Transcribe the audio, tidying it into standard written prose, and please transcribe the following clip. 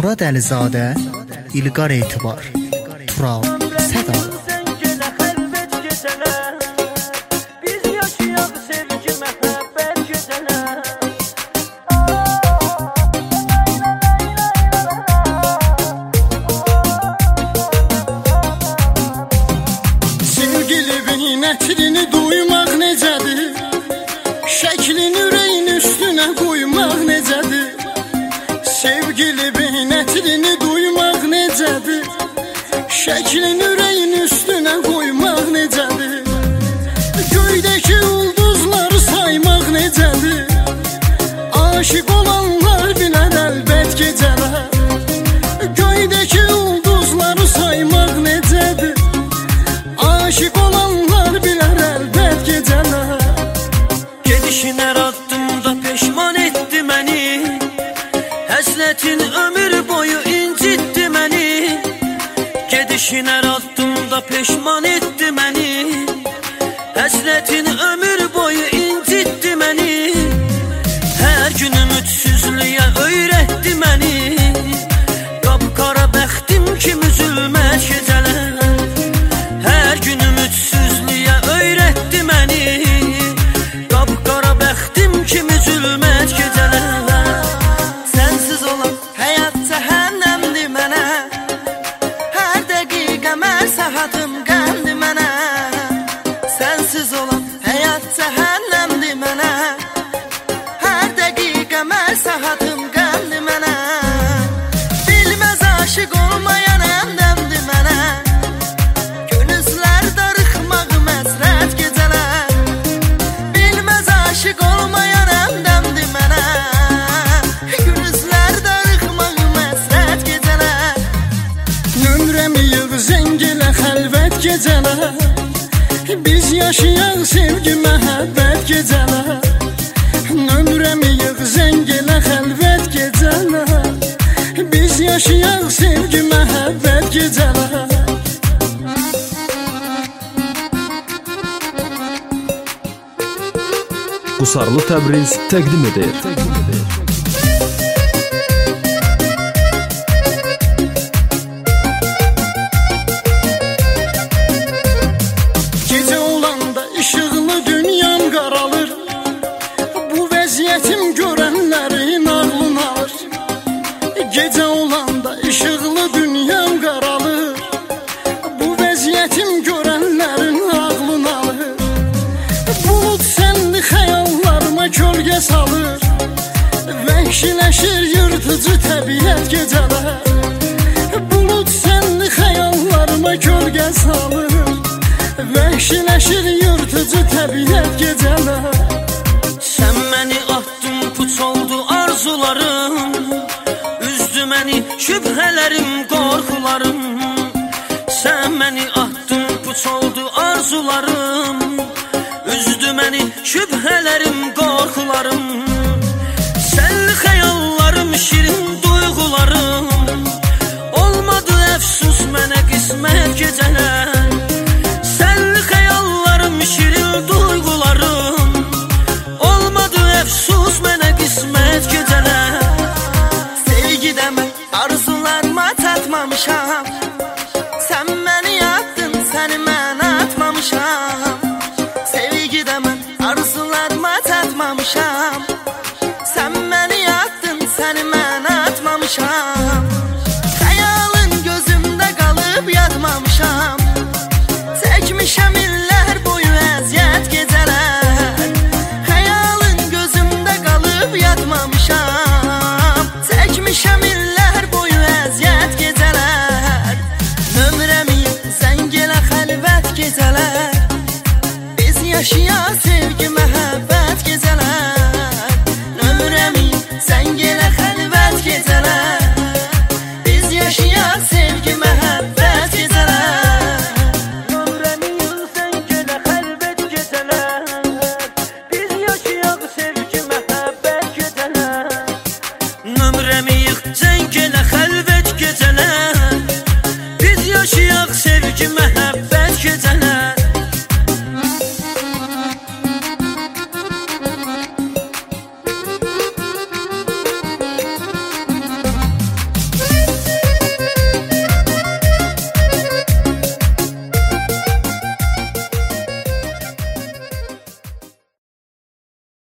Murad Əlizadə, İlqar Etibar, Tural Sədalı. Ətrini duymaq necədir? Şəklini ürəyin üstünə qoymaq necədir? Sevgili beyin ətrini duymaq necədir? Şəklini ürəyin üstünə qoymaq necədir? Göydəki ulduzları saymaq necədir? Aşıq olanlar bilər əlbət gecələr. Göydəki ulduzları saymaq necədir? Aşıq olanlar bilər əlbət gecələr. Gedişin hər addımda peşman etdi məni, həslətin ömür boyu incitdi məni. Gedişin hər addımda peşman etdi məni, həslətin ömür boyu incitdi məni. Hər gün ümidsizliyə öyrətdi məni, qapqara bəxtim kimi zülmət gecələr. Hər gün ümidsizliyə öyrətdi məni, qapqara bəxtim kimi zülmət gecələr. Sənsiz olan həyat cəhənnəmdir mənə, hər dəqiqə hər saatım qəmdir mənə. Sənsiz olan həyat cəhənnəmdir mənə, hər dəqiqə hər saatım qəmdir mənə. Bilməz aşıq olmayan əndəmdir mənə, gönüzlər darıxmaq məsrət gecələr. Bilməz aşıq olmayan əndəmdir mənə, gönüzlər darıxmaq məsrət gecələr. Nömrəmi yığ zəngilə xəlvət gecələr, biz yaşayaq sevgi məhəbbət gecələr. Nömrəmi yığ zəngilə xəlvət gecələr, biz yaşayaq sevgi məhəbbət gecələr. Qusarlı Təbriz təqdim edir. Gecə olanda işıqlı dünyam qaralır, bu vəziyyətim görənlərin ağlını alır. Gecə olanda işıqlı dünyam qaralır, bu vəziyyətim görənlərin ağlını alır. Bulud sənli xəyallarıma kölgə salır, vəhşiləşir yırtıcı təbiət gecələr. Bulud sənli xəyallarıma kölgə salır, vəhşiləşir yırtıcı təbiət gecələr. Sən məni atdın, puç oldu arzularım, üzdü məni şübhələrim, qorxularım. Sən məni atdın, puç oldu arzularım, üzdü məni şübhələrim, qorxularım. Sənli xəyallarım, şirin duyğularım, olmadı əfsus mənə qismət gecələr. Sənli xəyallarım, şirin duyğularım, olmadı əfsus mənə qismət gecələr. Sevgidə mən arzularıma çatmamışam, sən məni atdın, səni mən atmamışam. Sevgidə mən arzularıma çatmamışam, sən məni atdın, səni mən atmamışam. Xəyalın gözümdə qalıb yatmamışam, çəkmişəm illər boyu əziyyət gecələr. Xəyalın gözümdə qalıb yatmamışam, çəkmişəm illər boyu əziyyət gecələr. Nömrəmi zəng elə xəlvət gecələr, biz yaşayaq sevgi məhəbbət gecələr. Nömrəmi zəng elə xəlvət gecələr, biz yaşayaq sevgi məhəbbət gecələr. Nömrəmi yığ zəng elə xəlvət gecələr, biz yaşayaq sevgi məhəbbət gecələr. Nömrəmi yığ